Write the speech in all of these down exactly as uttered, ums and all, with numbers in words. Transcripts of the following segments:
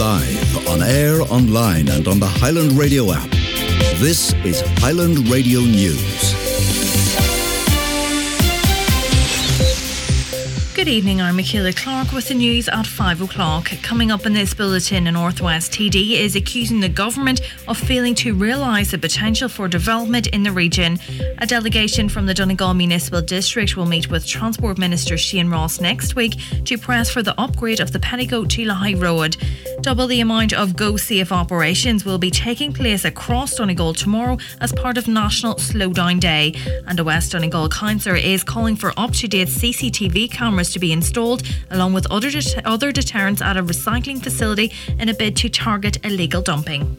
live, on air, online and on the Highland Radio app. This is Highland Radio News. Good evening, I'm Michaela Clark with the news at five o'clock. Coming up in this bulletin, a North West T D is accusing the government of failing to realise the potential for development in the region. A delegation from the Donegal Municipal District will meet with Transport Minister Shane Ross next week to press for the upgrade of the Petticoat to Lahey Road. Double the amount of Go Safe operations will be taking place across Donegal tomorrow as part of National Slowdown Day. And a West Donegal councillor is calling for up-to-date C C T V cameras to be installed, along with other det- other deterrents at a recycling facility in a bid to target illegal dumping.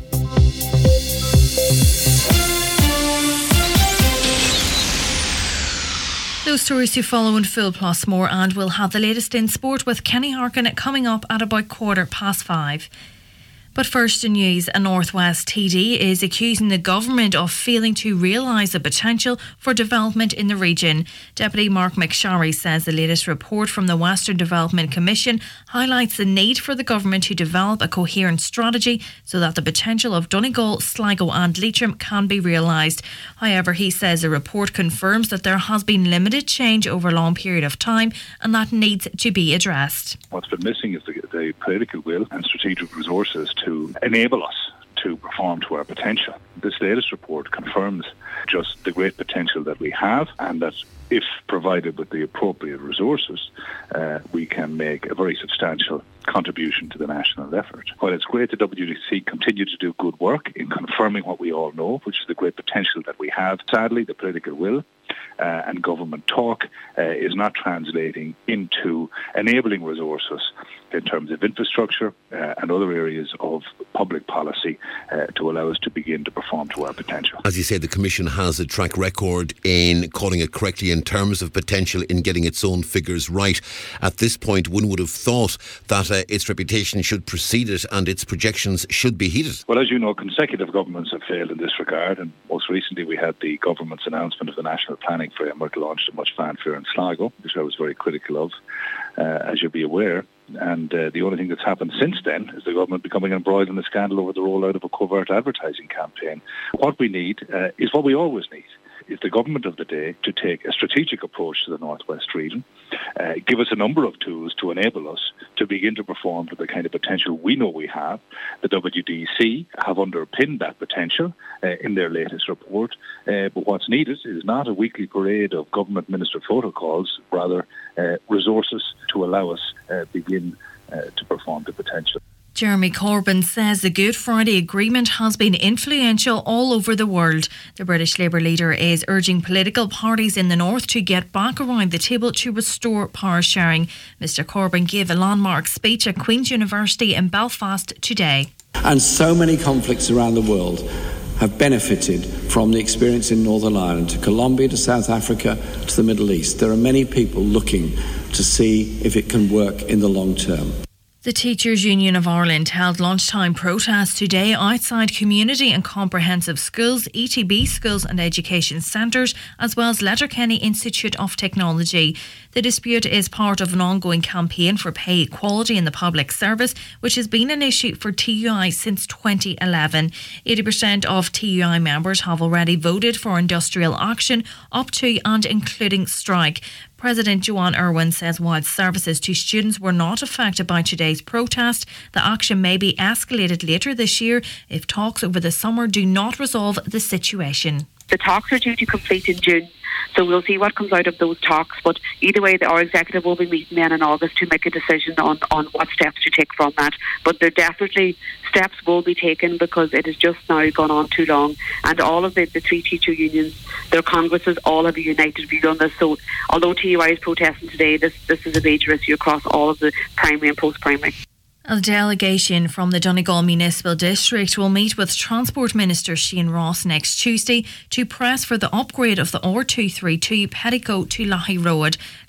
Those stories to follow in full, plus more, and we'll have the latest in sport with Kenny Harkin coming up at about quarter past five. But first in news, a North West T D is accusing the government of failing to realise the potential for development in the region. Deputy Mark McSharry says the latest report from the Western Development Commission highlights the need for the government to develop a coherent strategy so that the potential of Donegal, Sligo and Leitrim can be realised. However, he says the report confirms that there has been limited change over a long period of time and that needs to be addressed. What's been missing is the, the political will and strategic resources to enable us to perform to our potential. This latest report confirms just the great potential that we have, and that if provided with the appropriate resources, uh, we can make a very substantial contribution to the national effort. While it's great that W D C continue to do good work in confirming what we all know, which is the great potential that we have, sadly the political will uh, and government talk uh, is not translating into enabling resources in terms of infrastructure uh, and other areas of public policy uh, to allow us to begin to perform to our potential. As you say, the Commission has a track record in calling it correctly in terms of potential, in getting its own figures right. At this point, one would have thought that uh, its reputation should precede it and its projections should be heeded. Well, as you know, consecutive governments have failed in this regard, and most recently we had the government's announcement of the National Planning Framework launched in much fanfare in Sligo, which I was very critical of, uh, as you'll be aware. And uh, the only thing that's happened since then is the government becoming embroiled in a scandal over the rollout of a covert advertising campaign. What we need uh, is what we always need, is the government of the day to take a strategic approach to the North West region, uh, give us a number of tools to enable us to begin to perform to the kind of potential we know we have. The W D C have underpinned that potential uh, in their latest report, uh, but what's needed is not a weekly parade of government minister protocols, rather uh, resources to allow us uh, begin uh, to perform to potential. Jeremy Corbyn says the Good Friday Agreement has been influential all over the world. The British Labour leader is urging political parties in the north to get back around the table to restore power sharing. Mr Corbyn gave a landmark speech at Queen's University in Belfast today. And so many conflicts around the world have benefited from the experience in Northern Ireland, to Colombia, to South Africa, to the Middle East. There are many people looking to see if it can work in the long term. The Teachers Union of Ireland held lunchtime protests today outside community and comprehensive schools, E T B schools and education centres, as well as Letterkenny Institute of Technology. The dispute is part of an ongoing campaign for pay equality in the public service, which has been an issue for T U I since twenty eleven. eighty percent of T U I members have already voted for industrial action, up to and including strike. President Joanne Irwin says while services to students were not affected by today's protest, the action may be escalated later this year if talks over the summer do not resolve the situation. The talks are due to complete in June, so we'll see what comes out of those talks. But either way, our executive will be meeting then in August to make a decision on, on what steps to take from that. But there definitely steps will be taken, because it has just now gone on too long. And all of the, the three teacher unions, their congresses, all have a united view on this. So although T U I is protesting today, this, this is a major issue across all of the primary and post-primary. A delegation from the Donegal Municipal District will meet with Transport Minister Shane Ross next Tuesday to press for the upgrade of the R two thirty-two Petticoat to Lahey Road.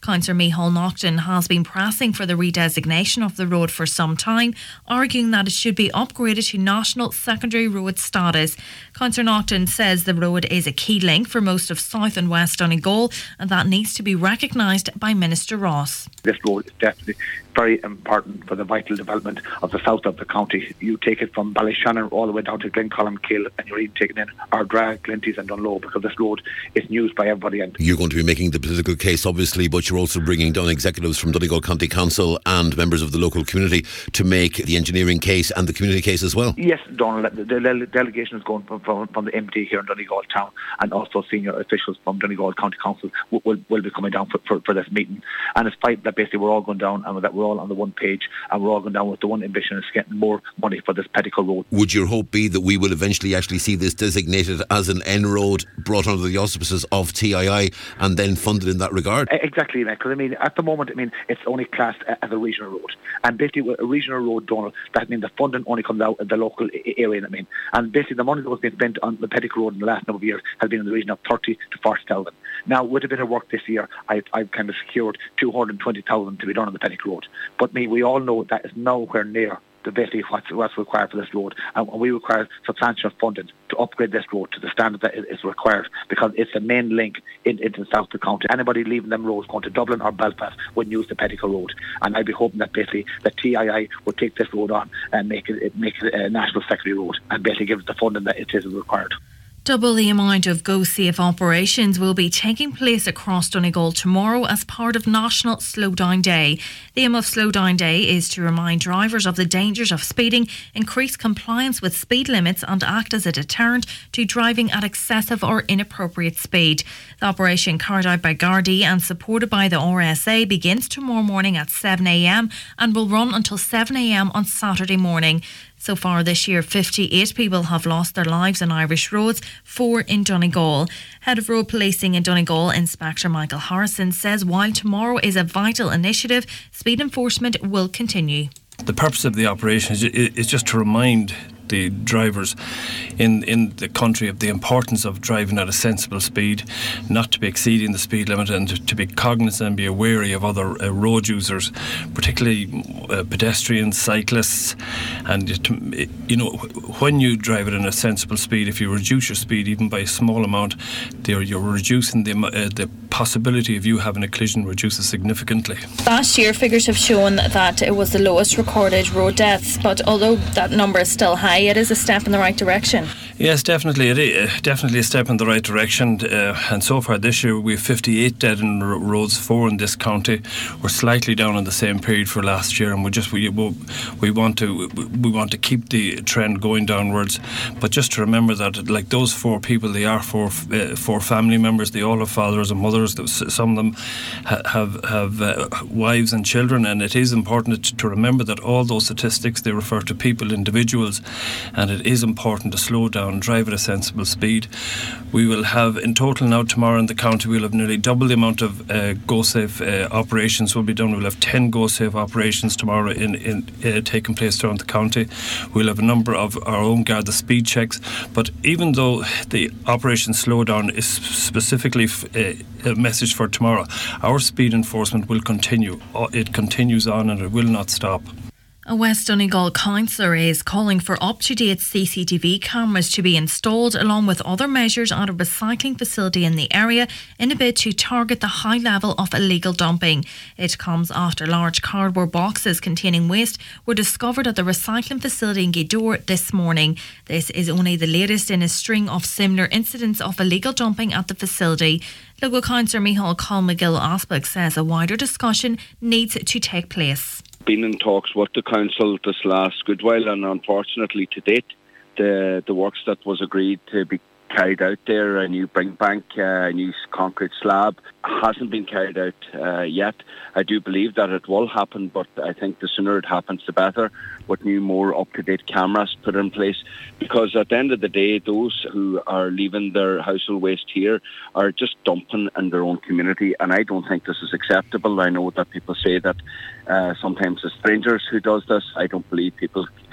Councillor Micheál Naughton has been pressing for the redesignation of the road for some time, arguing that it should be upgraded to National Secondary Road status. Councillor Naughton says the road is a key link for most of South and West Donegal, and that needs to be recognised by Minister Ross. This road is definitely very important for the vital development of the south of the county. You take it from Ballyshannon all the way down to Glencolmkill, and you're even taking in Ardra, Glinties and Dunloe, because this road is used by everybody. And you're going to be making the political case, obviously, but you're also bringing down executives from Donegal County Council and members of the local community to make the engineering case and the community case as well. Yes, Donald, the, the, the delegation is going from, from, from the M D here in Donegal Town, and also senior officials from Donegal County Council will, will, will be coming down for, for, for this meeting. And it's fight that basically we're all going down and that we're all on the one page and we're all going down with the one ambition is getting more money for this Petticoat Road. Would your hope be that we will eventually actually see this designated as an N road brought under the auspices of T I I and then funded in that regard? Exactly, because I mean at the moment I mean it's only classed as a regional road, and basically a regional road, Donald, that means the funding only comes out of the local area. I mean, and basically the money that was being spent on the Petticoat Road in the last number of years has been in the region of thirty to forty thousand. Now with a bit of work this year, I've, I've kind of secured two hundred twenty thousand to be done on the Petticoat Road. But me, we all know that is nowhere near the basically what's, what's required for this road, and we require substantial funding to upgrade this road to the standard that is required, because it's the main link in, into the south of the county. Anybody leaving them roads going to Dublin or Belfast would use the Petticoat Road, and I'd be hoping that basically the T I I would take this road on and make it, make it a national secondary road and basically give it the funding that it is required. Double the amount of Go Safe operations will be taking place across Donegal tomorrow as part of National Slowdown Day. The aim of Slowdown Day is to remind drivers of the dangers of speeding, increase compliance with speed limits and act as a deterrent to driving at excessive or inappropriate speed. The operation, carried out by Gardaí and supported by the R S A, begins tomorrow morning at seven a m and will run until seven a m on Saturday morning. So far this year, fifty-eight people have lost their lives on Irish roads, four in Donegal. Head of Road Policing in Donegal, Inspector Michael Harrison, says while tomorrow is a vital initiative, speed enforcement will continue. The purpose of the operation is, is just to remind the drivers in in the country of the importance of driving at a sensible speed, not to be exceeding the speed limit, and to, to be cognizant and be wary of other uh, road users, particularly uh, pedestrians, cyclists. And to, you know, when you drive it in a sensible speed, if you reduce your speed even by a small amount, you're, you're reducing the uh, the possibility of you having a collision reduces significantly. Last year, figures have shown that it was the lowest recorded road deaths, but although that number is still high, it is a step in the right direction. Yes, definitely, it is definitely a step in the right direction. Uh, and so far this year, we have fifty-eight dead on r- roads, four in this county. We're slightly down on the same period for last year, and we just we we want to we want to keep the trend going downwards. But just to remember that, like those four people, they are four uh, four family members. They all have fathers and mothers. Some of them ha- have have uh, wives and children, and it is important to remember that all those statistics, they refer to people, individuals. And it is important to slow down, drive at a sensible speed. We will have, in total now tomorrow in the county, we'll have nearly double the amount of uh, Go Safe uh, operations will be done. We'll have ten Go Safe operations tomorrow in, in uh, taking place throughout the county. We'll have a number of our own Garda speed checks. But even though the Operation Slowdown is specifically f- uh, a message for tomorrow, our speed enforcement will continue. It continues on and it will not stop. A West Donegal councillor is calling for up-to-date C C T V cameras to be installed along with other measures at a recycling facility in the area in a bid to target the high level of illegal dumping. It comes after large cardboard boxes containing waste were discovered at the recycling facility in Gweedore this morning. This is only the latest in a string of similar incidents of illegal dumping at the facility. Local councillor Micheál Colmcgill-Osbeck says a wider discussion needs to take place. Been in talks with the council this last good while, and unfortunately to date the the works that was agreed to be carried out there, a new brink bank, uh, a new concrete slab, hasn't been carried out uh, yet. I do believe that it will happen, but I think the sooner it happens the better, with new more up-to-date cameras put in place, because at the end of the day those who are leaving their household waste here are just dumping in their own community, and I don't think this is acceptable. I know that people say that uh, sometimes it's strangers who does this. I don't believe people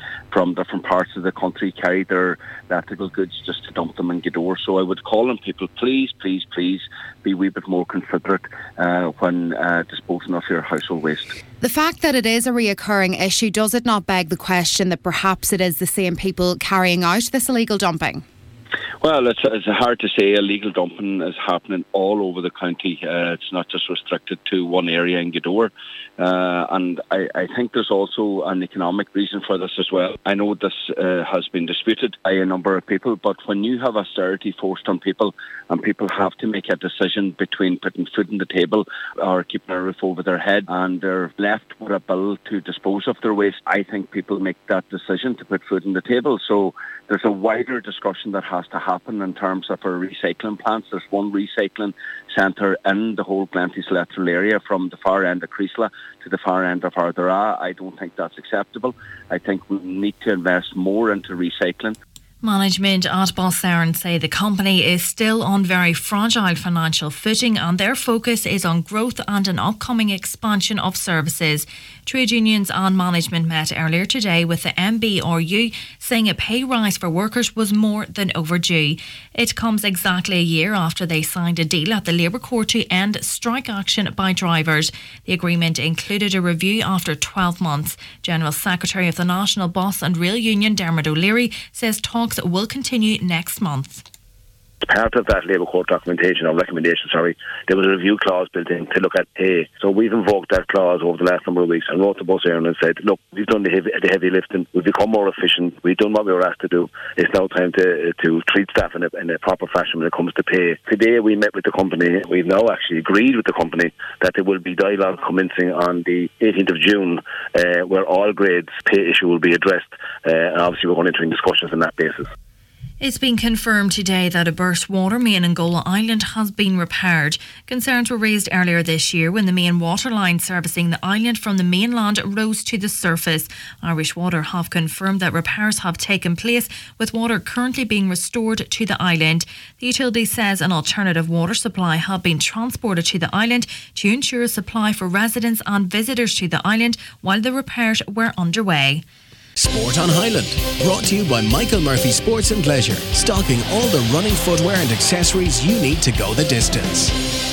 from different parts of the country carry their electrical goods just to dump them in Gweedore. So I would call on people, please, please, please be a wee bit more considerate uh, when uh, disposing of your household waste. The fact that it is a reoccurring issue, does it not beg the question that perhaps it is the same people carrying out this illegal dumping? Well, it's, it's hard to say. Illegal dumping is happening all over the county. Uh, it's not just restricted to one area in Gweedore. Uh, and I, I think there's also an economic reason for this as well. I know this uh, has been disputed by a number of people, but when you have austerity forced on people and people have to make a decision between putting food on the table or keeping a roof over their head and they're left with a bill to dispose of their waste, I think people make that decision to put food on the table. So there's a wider discussion that has to happen in terms of our recycling plants. There's one recycling centre in the whole Glenties electoral area from the far end of Creeslough to the far end of Ardara. I don't think that's acceptable. I think we need to invest more into recycling. Management at Bossaran say the company is still on very fragile financial footing and their focus is on growth and an upcoming expansion of services. Trade unions and management met earlier today with the M B R U saying a pay rise for workers was more than overdue. It comes exactly a year after they signed a deal at the Labour Court to end strike action by drivers. The agreement included a review after twelve months. General Secretary of the National Bus and Rail Union Dermot O'Leary says talks will continue next month. Part of that Labour Court documentation or recommendation, sorry, there was a review clause built in to look at pay. So we've invoked that clause over the last number of weeks and wrote to Bossaran and said, look, we've done the heavy, the heavy lifting, we've become more efficient, we've done what we were asked to do. It's now time to to treat staff in a, in a proper fashion when it comes to pay. Today we met with the company. We've now actually agreed with the company that there will be dialogue commencing on the eighteenth of June uh, where all grades pay issue will be addressed. Uh, and obviously we're going into discussions on that basis. It's been confirmed today that a burst water main in Gola Island has been repaired. Concerns were raised earlier this year when the main water line servicing the island from the mainland rose to the surface. Irish Water have confirmed that repairs have taken place, with water currently being restored to the island. The utility says an alternative water supply had been transported to the island to ensure supply for residents and visitors to the island while the repairs were underway. Sport on Highland, brought to you by Michael Murphy Sports and Leisure, stocking all the running footwear and accessories you need to go the distance.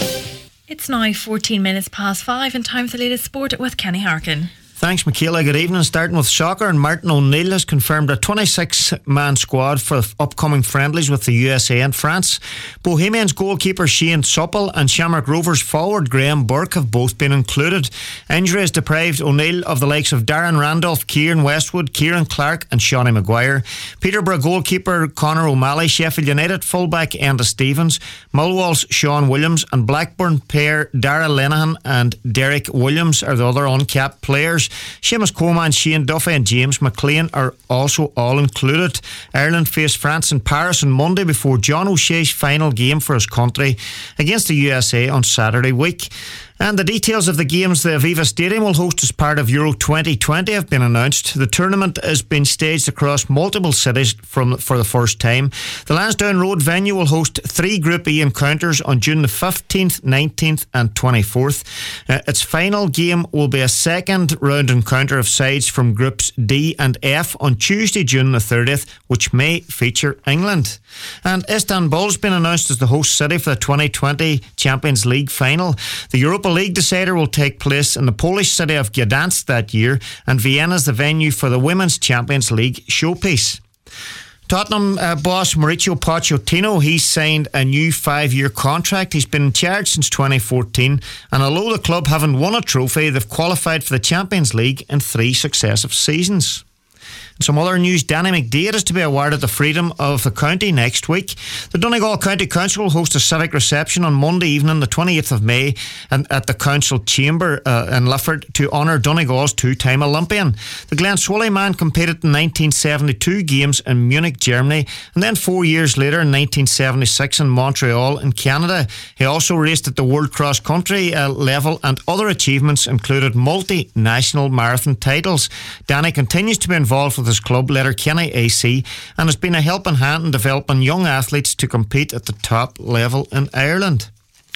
It's now fourteen minutes past five and time for the latest sport with Kenny Harkin. Thanks, Michaela. Good evening. Starting with soccer, and Martin O'Neill has confirmed a twenty-six man squad for upcoming friendlies with the U S A and France. Bohemians goalkeeper Shane Supple and Shamrock Rovers forward Graham Burke have both been included. Injury has deprived O'Neill of the likes of Darren Randolph, Kieran Westwood, Kieran Clark and Shawnee Maguire. Peterborough goalkeeper Conor O'Malley, Sheffield United fullback Enda Stevens, Millwall's Sean Williams and Blackburn pair Dara Lenihan and Derek Williams are the other uncapped players. Seamus Coleman, Shane Duffy and James McLean are also all included. Ireland face France in Paris on Monday before John O'Shea's final game for his country against the U S A on Saturday week. And the details of the games the Aviva Stadium will host as part of Euro twenty twenty have been announced. The tournament has been staged across multiple cities from for the first time. The Lansdowne Road venue will host three Group E encounters on June the fifteenth, nineteenth and twenty-fourth. Uh, its final game will be a second round encounter of sides from Groups D and F on Tuesday, June the thirtieth, which may feature England. And Istanbul's been announced as the host city for the twenty twenty Champions League final. The Europa League decider will take place in the Polish city of Gdansk that year, and Vienna is the venue for the Women's Champions League showpiece. Tottenham uh, boss Mauricio Pochettino, he's signed a new five-year contract. He's been in charge since twenty fourteen, and although the club haven't won a trophy, they've qualified for the Champions League in three successive seasons. Some other news: Danny McDaid is to be awarded the Freedom of the County next week. The Donegal County Council will host a civic reception on Monday evening, the twenty-eighth of May, and at the Council Chamber uh, in Lifford to honour Donegal's two-time Olympian. The Glenswilly man competed in nineteen seventy-two games in Munich, Germany, and then four years later in nineteen seventy-six in Montreal in Canada. He also raced at the World Cross Country uh, level, and other achievements included multinational marathon titles. Danny continues to be involved with his club Letterkenny A C and has been a helping hand in developing young athletes to compete at the top level in Ireland.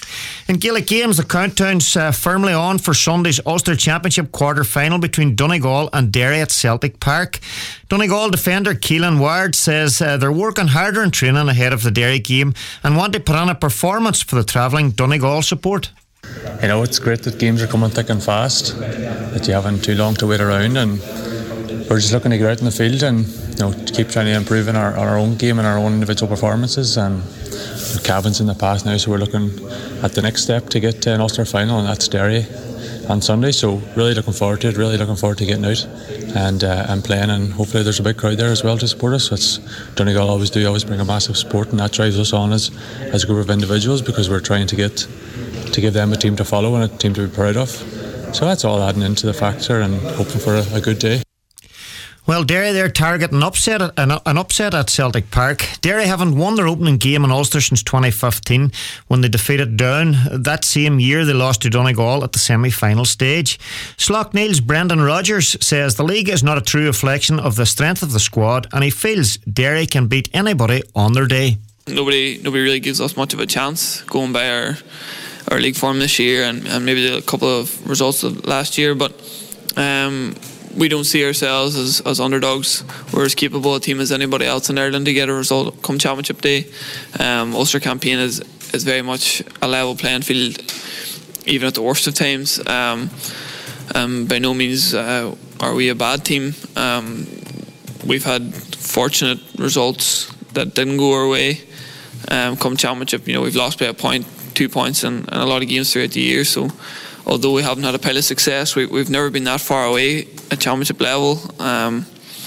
In Gaelic games, the countdown's uh, firmly on for Sunday's Ulster Championship quarter-final between Donegal and Derry at Celtic Park. Donegal defender Keelan Ward says uh, they're working harder in training ahead of the Derry game and want to put on a performance for the travelling Donegal support. You know, it's great that games are coming thick and fast, that you haven't too long to wait around, and we're just looking to get out in the field and, you know, to keep trying to improve in our, our own game and our own individual performances. And Cavan's in the past now, so we're looking at the next step to get to an Ulster final, and that's Derry on Sunday. So really looking forward to it, really looking forward to getting out and uh, and playing, and hopefully there's a big crowd there as well to support us. It's Donegal always do, always bring a massive support, and that drives us on as, as a group of individuals, because we're trying to get to give them a team to follow and a team to be proud of. So that's all adding into the factor and hoping for a, a good day. Well, Derry, they're targeting upset at, an, an upset at Celtic Park. Derry haven't won their opening game in Ulster since twenty fifteen, when they defeated Down. That same year, they lost to Donegal at the semi-final stage. Slaughtneil's Brendan Rodgers says the league is not a true reflection of the strength of the squad, and he feels Derry can beat anybody on their day. Nobody nobody really gives us much of a chance going by our our league form this year, and, and maybe a couple of results of last year, but um, we don't see ourselves as, as underdogs. We're as capable a team as anybody else in Ireland to get a result come Championship Day. Um, Ulster campaign is, is very much a level playing field, even at the worst of times. Um, um, by no means uh, are we a bad team. Um, we've had fortunate results that didn't go our way. Um, come Championship, you know, we've lost by a point, two points in, in a lot of games throughout the year. So although we haven't had a pile of success, we, we've never been that far away at Championship level. Um,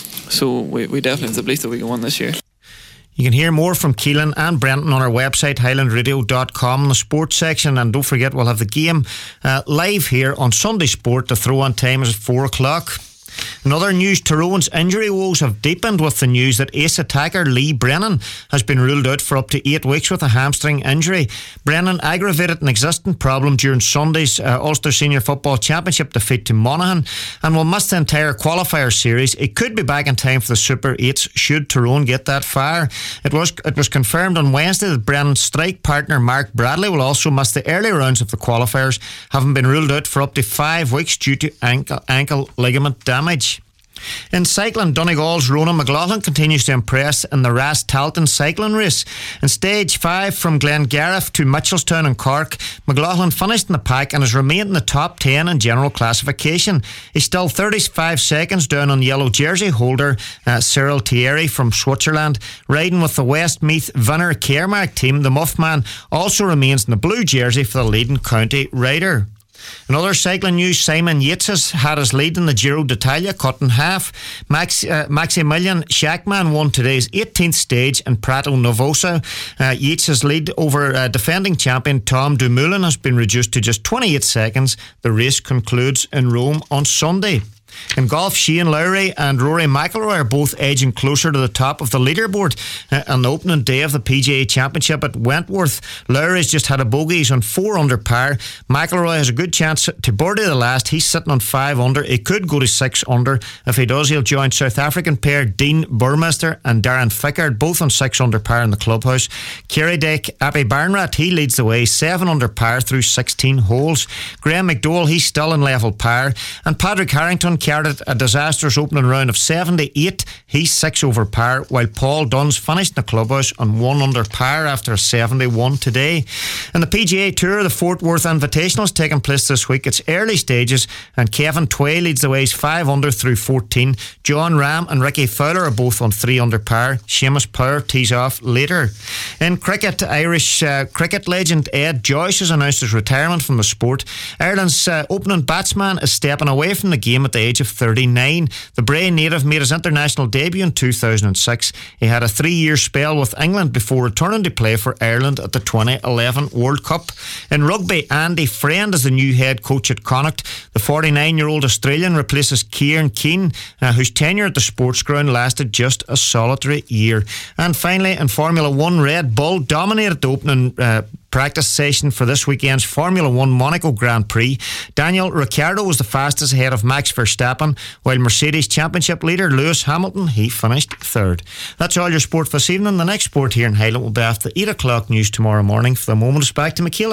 so we, we definitely have the belief that we can win this year. You can hear more from Keelan and Brenton on our website, highland radio dot com, in the sports section. And don't forget, we'll have the game uh, live here on Sunday Sport. The throw-on time is at four o'clock. In other news, Tyrone's injury woes have deepened with the news that ace attacker Lee Brennan has been ruled out for up to eight weeks with a hamstring injury. Brennan aggravated an existing problem during Sunday's uh, Ulster Senior Football Championship defeat to Monaghan and will miss the entire qualifier series. It could be back in time for the Super eights should Tyrone get that far. It was it was confirmed on Wednesday that Brennan's strike partner Mark Bradley will also miss the early rounds of the qualifiers, having been ruled out for up to five weeks due to ankle, ankle ligament damage. In cycling, Donegal's Ronan McLaughlin continues to impress in the Ras Talton cycling race. In stage five from Glengariff to Mitchelstown and Cork, McLaughlin finished in the pack and has remained in the top ten in general classification. He's still thirty-five seconds down on yellow jersey holder uh, Cyril Thierry from Switzerland. Riding with the Westmeath Vinner Caremark team, the Muffman also remains in the blue jersey for the leading county rider. In other cycling news, Simon Yates has had his lead in the Giro d'Italia cut in half. Max, uh, Maximilian Schachmann won today's eighteenth stage in Prato Novosa. Uh, Yates' lead over uh, defending champion Tom Dumoulin has been reduced to just twenty-eight seconds. The race concludes in Rome on Sunday. In golf, Shane Lowry and Rory McIlroy are both edging closer to the top of the leaderboard uh, on the opening day of the P G A Championship at Wentworth. Lowry's just had a bogey. He's on four under par. McIlroy has a good chance to birdie the last. He's sitting on five under. He could go to six under. If he does, he'll join South African pair Dean Burmester and Darren Fickard, both on six under par in the clubhouse. Kerrydeck Appy Barnrat, he leads the way, seven under par through sixteen holes. Graham McDowell, he's still in level par. And Patrick Harrington carried a disastrous opening round of seventy-eight. He's six over par, while Paul Dunn's finished in the clubhouse on one under par after a seventy-one today. In the P G A Tour, the Fort Worth Invitational is taking place this week. It's early stages, and Kevin Tway leads the way. He's five under through fourteen. John Ram and Ricky Fowler are both on three under par. Seamus Power tees off later. In cricket, Irish uh, cricket legend Ed Joyce has announced his retirement from the sport. Ireland's uh, opening batsman is stepping away from the game at the age of thirty-nine. The Bray native made his international debut in two thousand six. He had a three-year spell with England before returning to play for Ireland at the twenty eleven World Cup. In rugby, Andy Friend is the new head coach at Connacht. The forty-nine-year-old Australian replaces Kieran Keane, uh, whose tenure at the sports ground lasted just a solitary year. And finally, in Formula One, Red Bull dominated the opening uh, practice session for this weekend's Formula One Monaco Grand Prix. Daniel Ricciardo was the fastest ahead of Max Verstappen, while Mercedes Championship leader Lewis Hamilton, he finished third. That's all your sport this evening. The next sport here in Highland will be after the eight o'clock news tomorrow morning. For the moment, it's back to Michaela.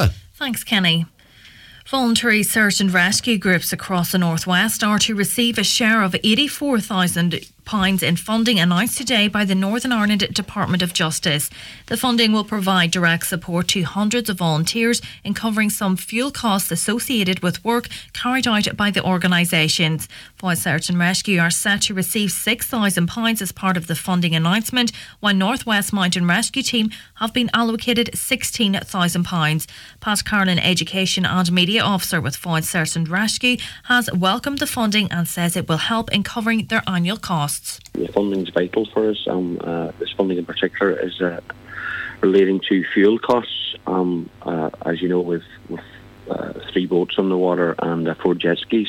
Thanks, Kenny. Voluntary search and rescue groups across the Northwest are to receive a share of eighty-four thousand pounds in funding announced today by the Northern Ireland Department of Justice. The funding will provide direct support to hundreds of volunteers in covering some fuel costs associated with work carried out by the organisations. Fire Search and Rescue are set to receive six thousand pounds as part of the funding announcement, while Northwest Mountain Rescue Team have been allocated sixteen thousand pounds. Pat Carlin, Education and Media Officer with Fire Search and Rescue, has welcomed the funding and says it will help in covering their annual costs. The funding is vital for us. Um, uh, this funding in particular is uh, relating to fuel costs. Um, uh, as you know, with, with uh, three boats on the water and uh, four jet skis,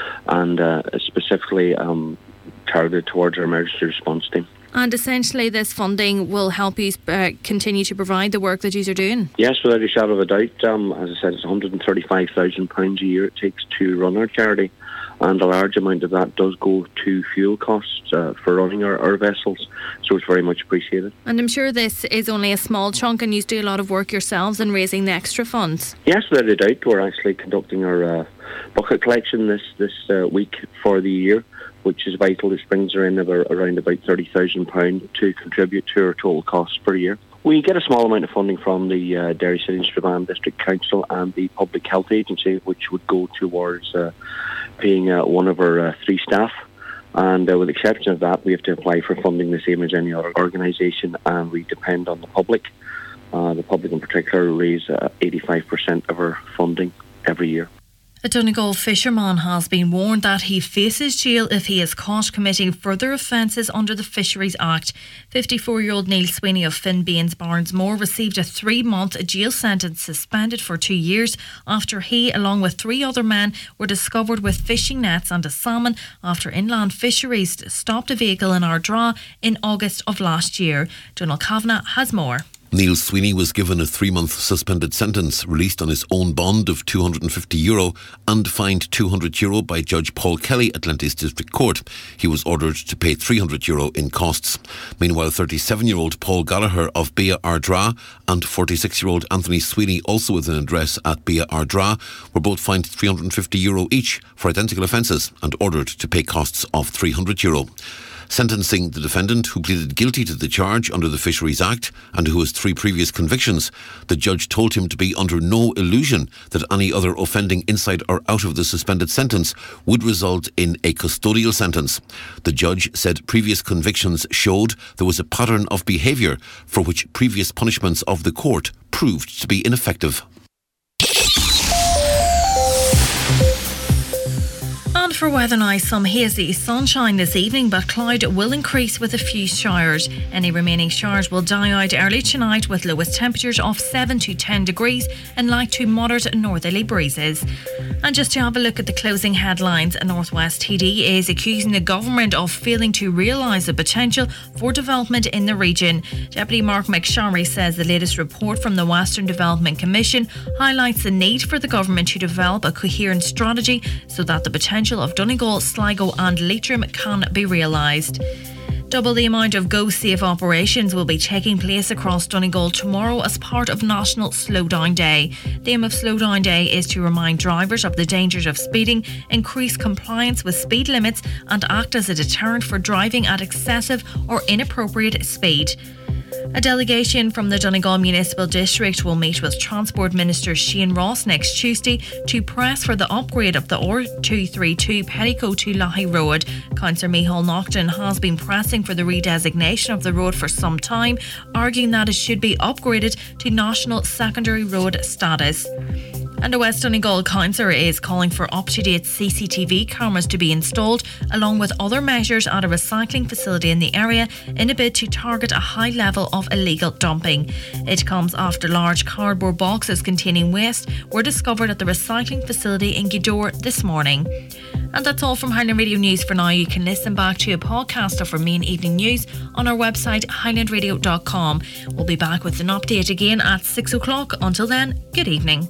and uh, specifically um, targeted towards our emergency response team. And essentially this funding will help you uh, continue to provide the work that you are doing? Yes, without a shadow of a doubt. Um, as I said, it's one hundred thirty-five thousand pounds a year it takes to run our charity, and a large amount of that does go to fuel costs uh, for running our, our vessels, so it's very much appreciated. And I'm sure this is only a small chunk, and you do a lot of work yourselves in raising the extra funds? Yes, without a doubt. We're actually conducting our uh, bucket collection this, this uh, week for the year, which is vital. This brings her in about, around about thirty thousand pounds to contribute to our total costs per year. We get a small amount of funding from the uh, Derry City and Strabane District Council and the Public Health Agency, which would go towards uh, paying uh, one of our uh, three staff. And uh, with the exception of that, we have to apply for funding the same as any other organisation, and we depend on the public. Uh, the public in particular raise uh, eighty-five percent of our funding every year. A Donegal fisherman has been warned that he faces jail if he is caught committing further offences under the Fisheries Act. fifty-four-year-old Neil Sweeney of Finbanes Barnesmore received a three-month jail sentence suspended for two years after he, along with three other men, were discovered with fishing nets and a salmon after Inland Fisheries stopped a vehicle in Ardra in August of last year. Donald Kavanagh has more. Neil Sweeney was given a three-month suspended sentence, released on his own bond of two hundred fifty euro and fined two hundred euro by Judge Paul Kelly at Lentis District Court. He was ordered to pay three hundred euro in costs. Meanwhile, thirty-seven-year-old Paul Gallagher of Bia Ardra and forty-six-year-old Anthony Sweeney, also with an address at Bia Ardra, were both fined three hundred fifty euro each for identical offences and ordered to pay costs of three hundred euro. Sentencing the defendant, who pleaded guilty to the charge under the Fisheries Act and who has three previous convictions, the judge told him to be under no illusion that any other offending inside or out of the suspended sentence would result in a custodial sentence. The judge said previous convictions showed there was a pattern of behaviour for which previous punishments of the court proved to be ineffective. And for weather now, some hazy sunshine this evening, but cloud will increase with a few showers. Any remaining showers will die out early tonight with lowest temperatures of seven to ten degrees and light to moderate northerly breezes. And just to have a look at the closing headlines, North West T D is accusing the government of failing to realise the potential for development in the region. Deputy Mark McSharry says the latest report from the Western Development Commission highlights the need for the government to develop a coherent strategy so that the potential of Donegal, Sligo and Leitrim can be realised. Double the amount of Go Safe operations will be taking place across Donegal tomorrow as part of National Slowdown Day. The aim of Slowdown Day is to remind drivers of the dangers of speeding, increase compliance with speed limits and act as a deterrent for driving at excessive or inappropriate speed. A delegation from the Donegal Municipal District will meet with Transport Minister Shane Ross next Tuesday to press for the upgrade of the R two thirty-two Petticoat to Lahey Road. Councillor Micheál Naughton has been pressing for the redesignation of the road for some time, arguing that it should be upgraded to National Secondary Road status. And a West Donegal councillor is calling for up-to-date C C T V cameras to be installed, along with other measures at a recycling facility in the area, in a bid to target a high level of illegal dumping. It comes after large cardboard boxes containing waste were discovered at the recycling facility in Gweedore this morning. And that's all from Highland Radio News for now. You can listen back to a podcast of our main evening news on our website highland radio dot com. We'll be back with an update again at six o'clock. Until then, good evening.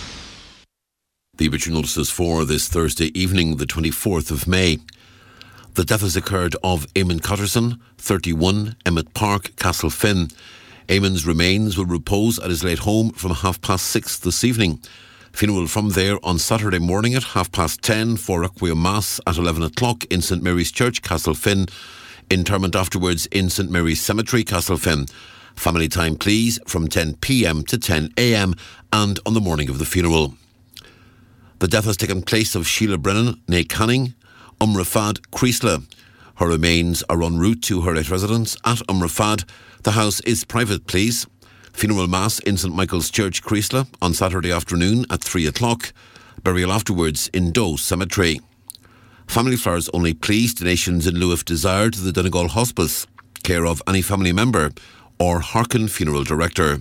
The obituary notices for this Thursday evening, the twenty-fourth of May. The death has occurred of Eamon Cotterson, thirty-one, Emmett Park, Castlefin. Eamon's remains will repose at his late home from half past six this evening. Funeral from there on Saturday morning at half past ten for Requiem Mass at eleven o'clock in St Mary's Church, Castlefin. Interment afterwards in St Mary's Cemetery, Castlefin. Family time, please, from ten p.m. to ten a.m. and on the morning of the funeral. The death has taken place of Sheila Brennan, née Canning, Umrafad, Creasla. Her remains are en route to her late residence at Umrafad. The house is private, please. Funeral Mass in St Michael's Church, Creasla, on Saturday afternoon at three o'clock. Burial afterwards in Doe Cemetery. Family flowers only, please. Donations in lieu of desire to the Donegal Hospice, care of any family member or Harkin Funeral Director.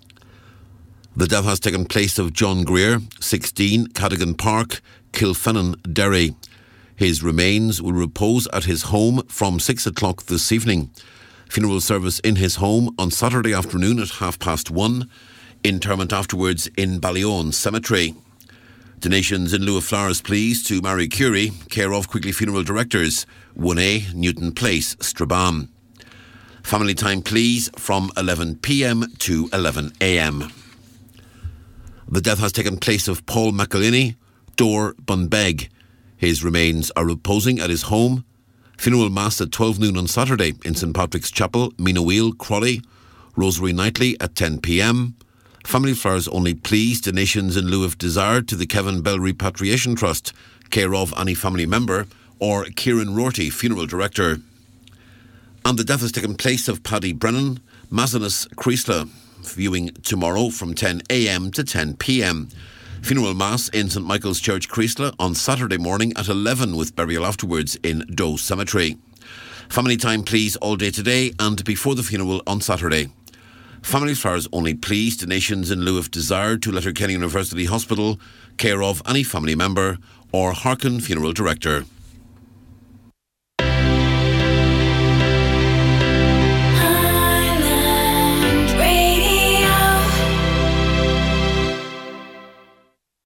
The death has taken place of John Greer, sixteen, Cadogan Park, Kilfennan, Derry. His remains will repose at his home from six o'clock this evening. Funeral service in his home on Saturday afternoon at half past one. Interment afterwards in Ballione Cemetery. Donations in lieu of flowers, please, to Mary Curie, care of Quigley Funeral Directors, one A, Newton Place, Strabane. Family time, please, from eleven p.m. to eleven a.m. The death has taken place of Paul McElhinney, Dore, Bunbeg. His remains are reposing at his home. Funeral Mass at twelve noon on Saturday in St Patrick's Chapel, Meanawheel, Crawley. Rosary nightly at ten p.m. Family flowers only, please. Donations in lieu of desire to the Kevin Bell Repatriation Trust, care of any family member or Kieran Rorty, Funeral Director. And the death has taken place of Paddy Brennan, Mazinus, Creasla. Viewing tomorrow from ten a.m. to ten p.m. Funeral Mass in St Michael's Church, Creasla, on Saturday morning at eleven with burial afterwards in Doe Cemetery. Family time, please, all day today and before the funeral on Saturday. Family flowers only, please. Donations in lieu of desire to Letterkenny University Hospital, care of any family member or Harkin Funeral Director.